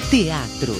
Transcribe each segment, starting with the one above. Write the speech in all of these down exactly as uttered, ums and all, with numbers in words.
Teatro.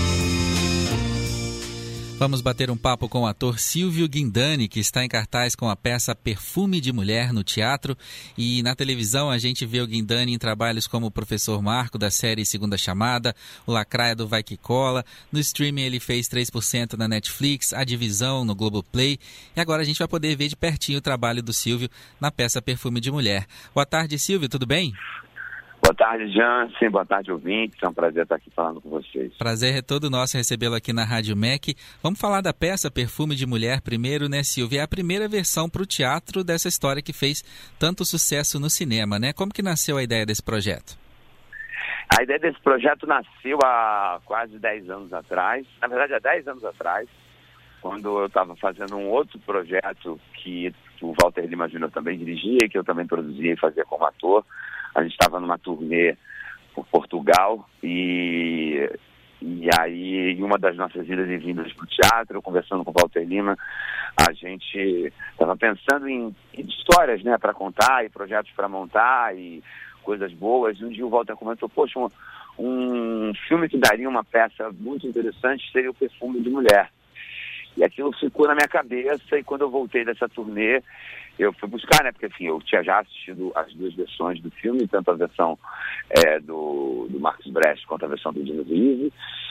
Vamos bater um papo com o ator Silvio Guindani, que está em cartaz com a peça Perfume de Mulher no teatro. E na televisão a gente vê o Guindani em trabalhos como o Professor Marco, da série Segunda Chamada, o Lacraia do Vai Que Cola. No streaming ele fez três por cento na Netflix, A Divisão no Globoplay. E agora a gente vai poder ver de pertinho o trabalho do Silvio na peça Perfume de Mulher. Boa tarde, Silvio, tudo bem? Boa tarde, Jansen. Boa tarde, ouvintes. É um prazer estar aqui falando com vocês. Prazer é todo nosso recebê-lo aqui na Rádio M E C. Vamos falar da peça Perfume de Mulher primeiro, né, Silvia? É a primeira versão para o teatro dessa história que fez tanto sucesso no cinema, né? Como que nasceu a ideia desse projeto? A ideia desse projeto nasceu há quase dez anos atrás. Na verdade, há dez anos atrás, quando eu estava fazendo um outro projeto que o Walter Lima Júnior também dirigia e que eu também produzia e fazia como ator. A gente estava numa turnê por Portugal e, e aí, em uma das nossas idas e vindas para o teatro, conversando com o Walter Lima, a gente estava pensando em, em histórias, né, para contar e projetos para montar e coisas boas. E um dia o Walter comentou, poxa, um, um filme que daria uma peça muito interessante seria o Perfume de Mulher. E aquilo ficou na minha cabeça e quando eu voltei dessa turnê, eu fui buscar, né? Porque, enfim, eu tinha já assistido as duas versões do filme, tanto a versão é, do, do Marcos Brecht quanto a versão do Dino Risi.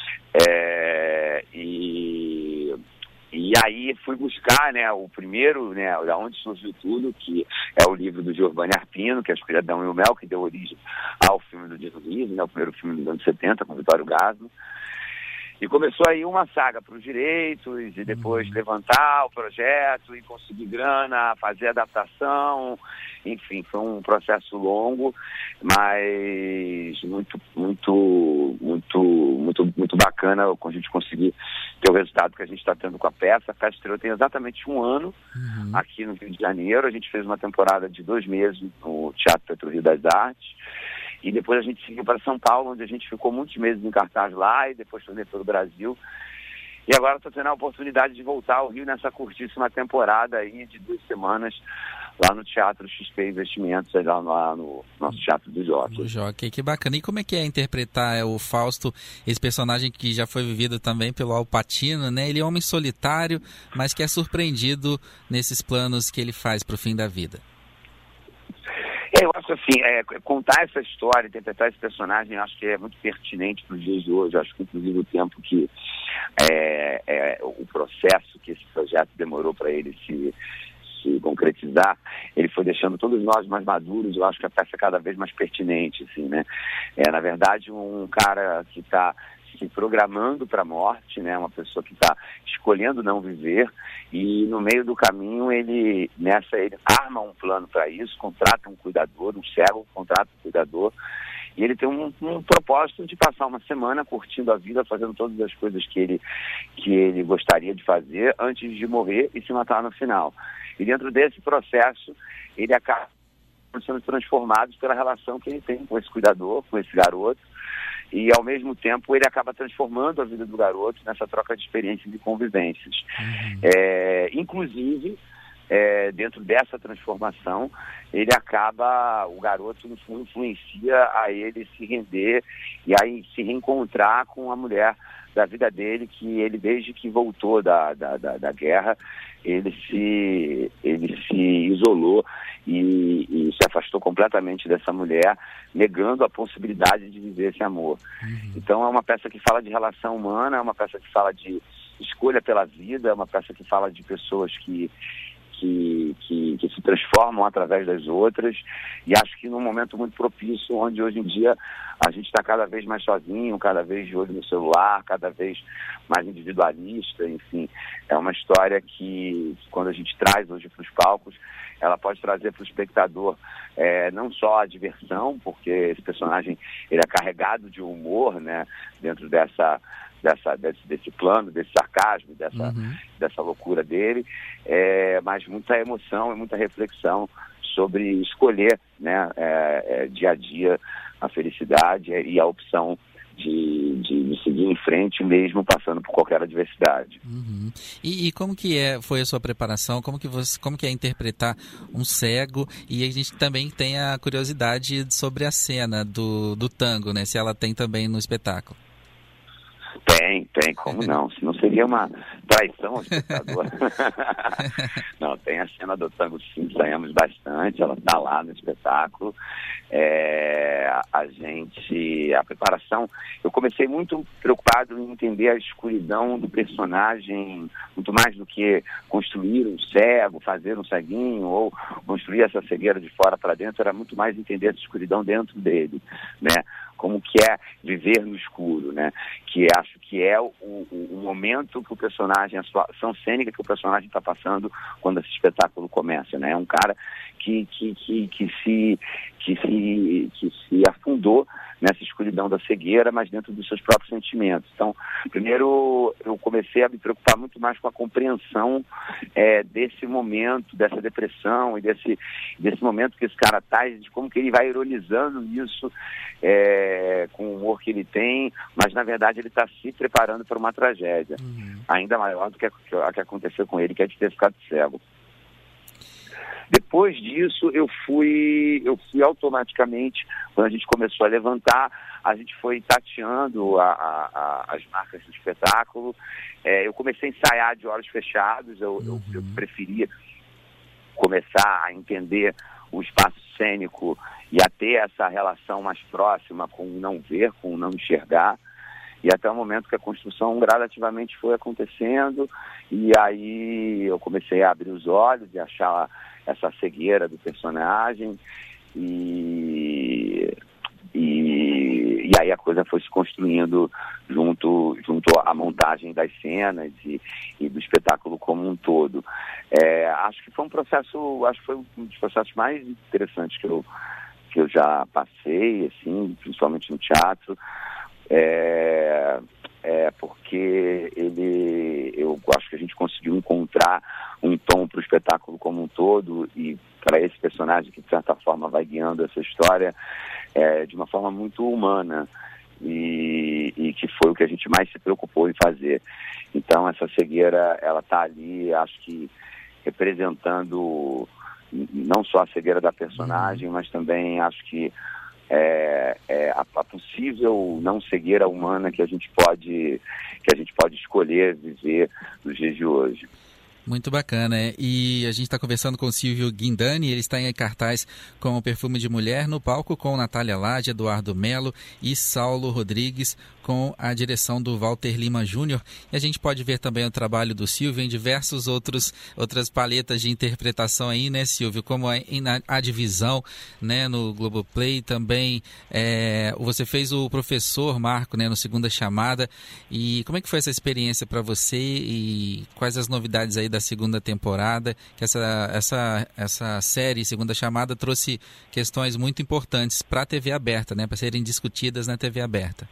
É, e, e aí fui buscar, né, o primeiro, né, da onde surgiu tudo, que é o livro do Giovanni Arpino, que é A Escuridão e o Mel, que deu origem ao filme do Dino Risi, né, o primeiro filme dos anos setenta, com Vitório Gassman. E começou aí uma saga para os direitos e depois levantar o projeto e conseguir grana, fazer adaptação. Enfim, foi um processo longo, mas muito, muito, muito, muito, muito bacana a gente conseguir ter o resultado que a gente está tendo com a peça. A peça estreou tem exatamente um ano uhum. aqui no Rio de Janeiro. A gente fez uma temporada de dois meses no Teatro Petro Rio das Artes. E depois a gente seguiu para São Paulo, onde a gente ficou muitos meses em cartaz lá e depois turnê pelo Brasil. E agora estou tendo a oportunidade de voltar ao Rio nessa curtíssima temporada aí de duas semanas lá no Teatro X P Investimentos, lá no, lá no nosso Teatro do Jockey. O Jockey, que bacana. E como é que é interpretar o Fausto, esse personagem que já foi vivido também pelo Al Pacino, né? Ele é um homem solitário, mas que é surpreendido nesses planos que ele faz para o fim da vida. Eu acho assim, é, contar essa história, interpretar esse personagem, eu acho que é muito pertinente para os dias de hoje. Eu acho que, inclusive, o tempo que é, é, o processo que esse projeto demorou para ele se, se concretizar, ele foi deixando todos nós mais maduros. Eu acho que a peça é cada vez mais pertinente, assim, né? É, na verdade, um cara que está se programando para a morte, né? Uma pessoa que está escolhendo não viver e no meio do caminho ele, nessa, ele arma um plano para isso, contrata um cuidador, um cego, contrata um cuidador e ele tem um, um propósito de passar uma semana curtindo a vida, fazendo todas as coisas que ele, que ele gostaria de fazer antes de morrer e se matar no final. E dentro desse processo ele acaba sendo transformado pela relação que ele tem com esse cuidador, com esse garoto. E, ao mesmo tempo, ele acaba transformando a vida do garoto nessa troca de experiências e convivências. Uhum. É, inclusive, é, dentro dessa transformação, ele acaba, o garoto, no fundo, influencia a ele se render e aí se reencontrar com a mulher da vida dele, que ele, desde que voltou da, da, da, da guerra, ele se, ele se isolou e, e se afastou completamente dessa mulher, negando a possibilidade de viver esse amor. Uhum. Então é uma peça que fala de relação humana, é uma peça que fala de escolha pela vida, é uma peça que fala de pessoas que Que, que, que se transformam através das outras, e acho que num momento muito propício, onde hoje em dia a gente está cada vez mais sozinho, cada vez de olho no celular, cada vez mais individualista, enfim, é uma história que, quando a gente traz hoje para os palcos, ela pode trazer para o espectador é, não só a diversão, porque esse personagem ele é carregado de humor, né, dentro dessa Dessa, desse, desse plano, desse sarcasmo, dessa, uhum. dessa loucura dele, é, mas muita emoção e muita reflexão sobre escolher, né, é, é, dia a dia a felicidade e a opção de, de, de seguir em frente mesmo passando por qualquer adversidade. Uhum. E, e como que é, foi a sua preparação? Como que, você, como que é interpretar um cego? E a gente também tem a curiosidade sobre a cena do, do tango, né? Se ela tem também no espetáculo. Tem, tem, como não? Senão seria uma traição ao espectador. Não, tem a cena do tango, sim, ensaiamos bastante, ela está lá no espetáculo. É, a gente, a preparação, eu comecei muito preocupado em entender a escuridão do personagem, muito mais do que construir um cego, fazer um ceguinho, ou construir essa cegueira de fora para dentro, era muito mais entender essa escuridão dentro dele, né? Como que é viver no escuro, né? Que acho que é o, o, o momento que o personagem, a situação cênica que o personagem está passando quando esse espetáculo começa, né? É um cara que, que, que, que, se, que, se, que se afundou nessa escuridão da cegueira, mas dentro dos seus próprios sentimentos. Então, primeiro eu comecei a me preocupar muito mais com a compreensão é, desse momento, dessa depressão e desse, desse momento que esse cara está, de como que ele vai ironizando isso é, com o humor que ele tem, mas na verdade ele está se preparando para uma tragédia, uhum. ainda maior do que a, a que aconteceu com ele, que é de ter ficado cego. Depois disso, eu fui, eu fui automaticamente, quando a gente começou a levantar, a gente foi tateando a, a, a, as marcas do espetáculo. É, eu comecei a ensaiar de olhos fechados, eu, uhum. eu, eu preferia começar a entender o espaço cênico e a ter essa relação mais próxima com o não ver, com o não enxergar. E até o momento que a construção gradativamente foi acontecendo, e aí eu comecei a abrir os olhos e achar essa cegueira do personagem, e, e, e aí a coisa foi se construindo junto, junto à montagem das cenas e, e do espetáculo como um todo. É, acho que foi um processo, acho que foi um dos processos mais interessantes que eu, que eu já passei, assim, principalmente no teatro. É, é porque ele, eu acho que a gente conseguiu encontrar um tom para o espetáculo como um todo e para esse personagem que de certa forma vai guiando essa história é, de uma forma muito humana e, e que foi o que a gente mais se preocupou em fazer. Então essa cegueira, ela está ali, acho que representando não só a cegueira da personagem, mas também acho que É, é a, a possível não cegueira humana que a gente pode que a gente pode escolher viver nos dias de hoje. Muito bacana, é? E a gente está conversando com o Silvio Guindani, ele está em cartaz com o Perfume de Mulher, no palco com Natália Lage, Eduardo Melo e Saulo Rodrigues, com a direção do Walter Lima Júnior. E a gente pode ver também o trabalho do Silvio em diversos outros outras paletas de interpretação aí, né, Silvio? Como a, a divisão, né, no Globoplay também. É, você fez o Professor Marco, né, no Segunda Chamada. E como é que foi essa experiência para você e quais as novidades aí da segunda temporada? Que essa, essa, essa série Segunda Chamada trouxe questões muito importantes para a T V aberta, né, para serem discutidas na T V aberta.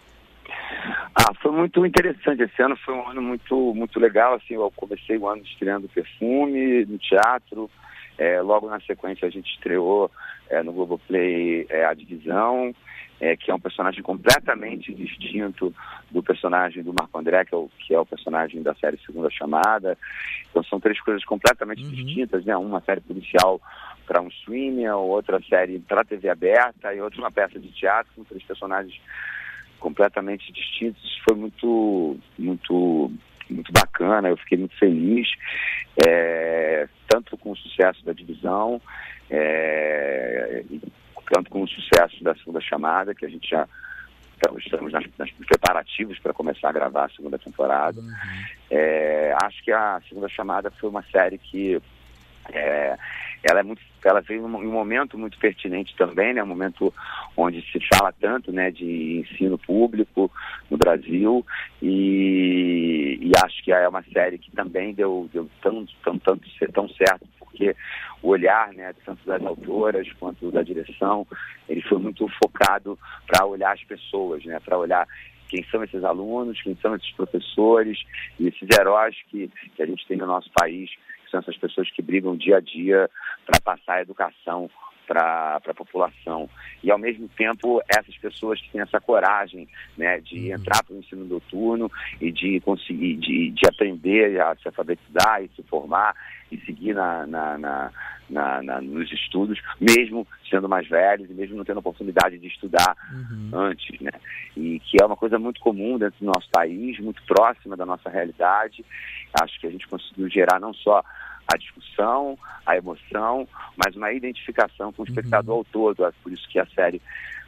Ah, foi muito interessante. Esse ano foi um ano muito, muito legal. Assim, eu comecei o ano estreando Perfume no teatro. É, logo na sequência a gente estreou é, no Globoplay é, A Divisão, é, que é um personagem completamente distinto do personagem do Marco André, que é o, que é o personagem da série Segunda Chamada. Então são três coisas completamente uhum. distintas, né? Uma série policial para um streaming, outra série para a T V aberta e outra uma peça de teatro com três personagens completamente distintos. Foi muito, muito, muito bacana. Eu fiquei muito feliz, é, tanto com o sucesso da Divisão, é, tanto com o sucesso da Segunda Chamada, que a gente já estamos nas, nas preparativos para começar a gravar a segunda temporada. Uhum. É, acho que a Segunda Chamada foi uma série que é, ela é muito, ela veio em um momento muito pertinente também, né? Um momento onde se fala tanto, né, de ensino público no Brasil, e, e acho que é uma série que também deu, deu tão, tão, tanto, tão certo, porque o olhar, né, tanto das autoras quanto da direção, ele foi muito focado para olhar as pessoas, né, para olhar quem são esses alunos, quem são esses professores e esses heróis que, que a gente tem no nosso país, que são essas pessoas que brigam dia a dia para passar a educação para a população. E, ao mesmo tempo, essas pessoas que têm essa coragem, né, de entrar para o ensino noturno e de conseguir, de, de aprender a se alfabetizar e se formar e seguir na, na, na, na, na, nos estudos, mesmo sendo mais velhos e mesmo não tendo a oportunidade de estudar uhum. antes, né? E que é uma coisa muito comum dentro do nosso país, muito próxima da nossa realidade. Acho que a gente conseguiu gerar não só a discussão, a emoção, mas uma identificação com o espectador uhum. ao todo. É por isso que a série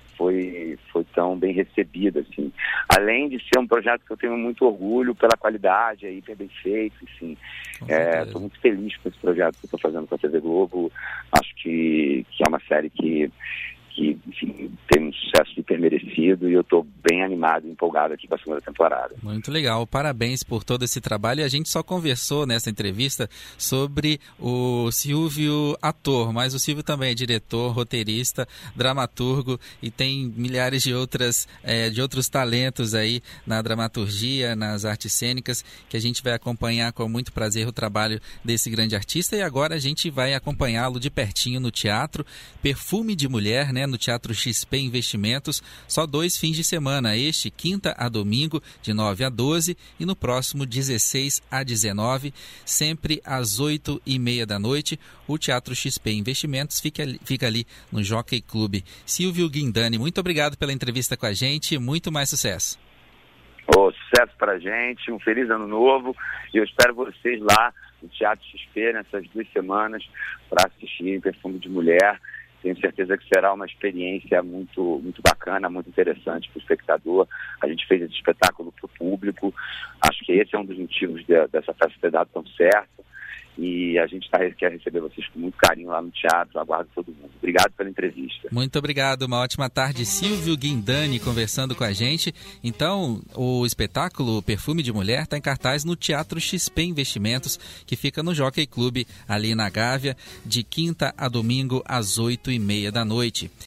foi, foi tão bem recebida, assim. Além de ser um projeto que eu tenho muito orgulho pela qualidade, é hiper bem feito, assim. Estou é, muito feliz com esse projeto que estou fazendo com a T V Globo. Acho que, que é uma série que, que enfim, tem um sucesso hiper merecido e eu estou bem animado e empolgado aqui com a segunda temporada. Muito legal, parabéns por todo esse trabalho. E a gente só conversou nessa entrevista sobre o Silvio ator, mas o Silvio também é diretor, roteirista, dramaturgo e tem milhares de outras é, de outros talentos aí na dramaturgia, nas artes cênicas, que a gente vai acompanhar com muito prazer o trabalho desse grande artista. E agora a gente vai acompanhá-lo de pertinho no teatro, Perfume de Mulher, né, no Teatro X P Investimentos, só dois fins de semana, este quinta a domingo, de nove a doze, e no próximo dezesseis a dezenove, sempre às oito e meia da noite. O Teatro X P Investimentos fica ali, fica ali no Jockey Club. Silvio Guindani, muito obrigado pela entrevista com a gente, muito mais sucesso. Oh, sucesso pra gente, um feliz ano novo, e eu espero vocês lá no Teatro X P nessas duas semanas para assistir Perfume de Mulher. Tenho certeza que será uma experiência muito, muito bacana, muito interessante para o espectador. A gente fez esse espetáculo para o público. Acho que esse é um dos motivos de, dessa festa ter dado tão certo. E a gente tá, quer receber vocês com muito carinho lá no teatro. Aguardo todo mundo. Obrigado pela entrevista. Muito obrigado. Uma ótima tarde. Silvio Guindani conversando com a gente. Então, o espetáculo Perfume de Mulher está em cartaz no Teatro X P Investimentos, que fica no Jockey Club, ali na Gávea, de quinta a domingo, às oito e meia da noite.